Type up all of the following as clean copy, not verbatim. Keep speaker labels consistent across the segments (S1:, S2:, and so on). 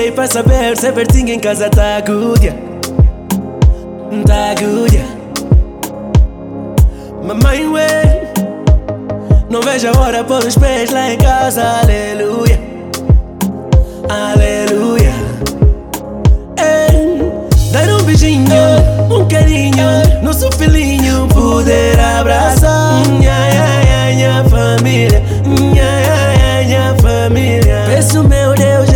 S1: liguei pra saber se certinho em casa tá good, yeah. Tá good, yeah. Mamãe, ué, não vejo a hora pôr os pés lá em casa, aleluia, aleluia. Ei, dar um beijinho, um carinho, nosso filhinho poder abraçar. Minha família, minha família. Peço meu Deus,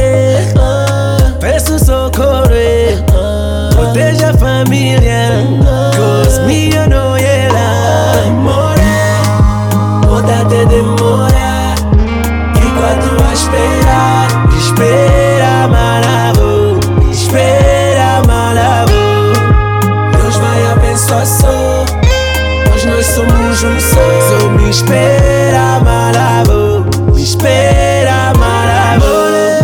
S1: peço socorro, proteja a família, cause minha não era demora, pode até demorar, enquanto a esperar, espera malavo, espera malavo. Deus vai abençoar só, pois nós somos um só. So me espera malavo, me espera malavo.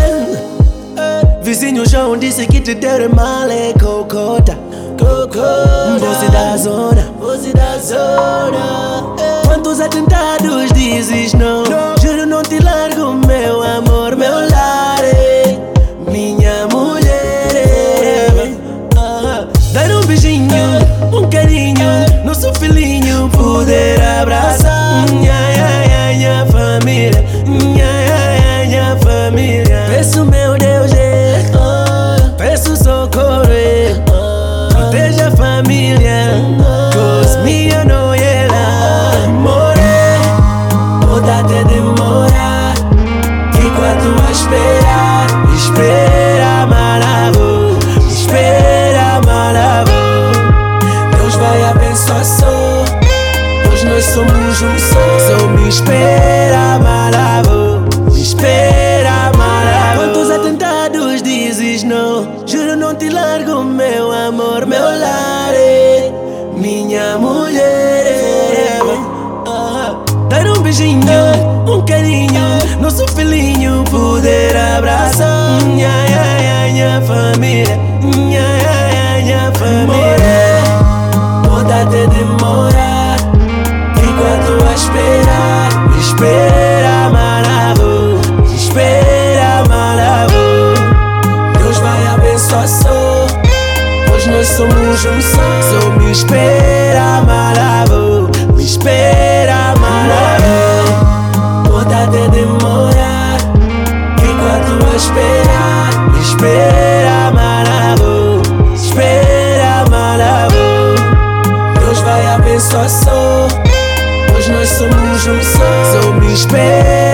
S1: Vizinho João disse que te deu mal é cocota, você da zona, você da zona. Quantos atentados dizes não? Juro não te largo, meu amor, meu lar, minha mulher. Dar um beijinho, um carinho, nosso filhinho poder abraçar. Minha família, minha família. Peço meu Deus, peço socorro, proteja a família, cause minha não era demora, pode até demorar, enquanto a esperar, espera malavo, espera malavo. Deus vai abençoar só, pois nós somos um só. So me espera malavo, me espera malavo. Quantos atentados dizes não? Juro não te largo, meu amor, meu lar, minha mulher. Dar um beijinho, um carinho, nosso filhinho poder abraçar. Minha família, minha família. Pode até demorar, enquanto a esperar, espera malavo, espera malavo. Deus vai abençoar só, pois nós somos um só. So me espera malavo, me espera malavo. Pode até demorar, enquanto a esperar, espera malavo, espera malavo. Deus vai abençoar só, pois nós somos um só. So me espera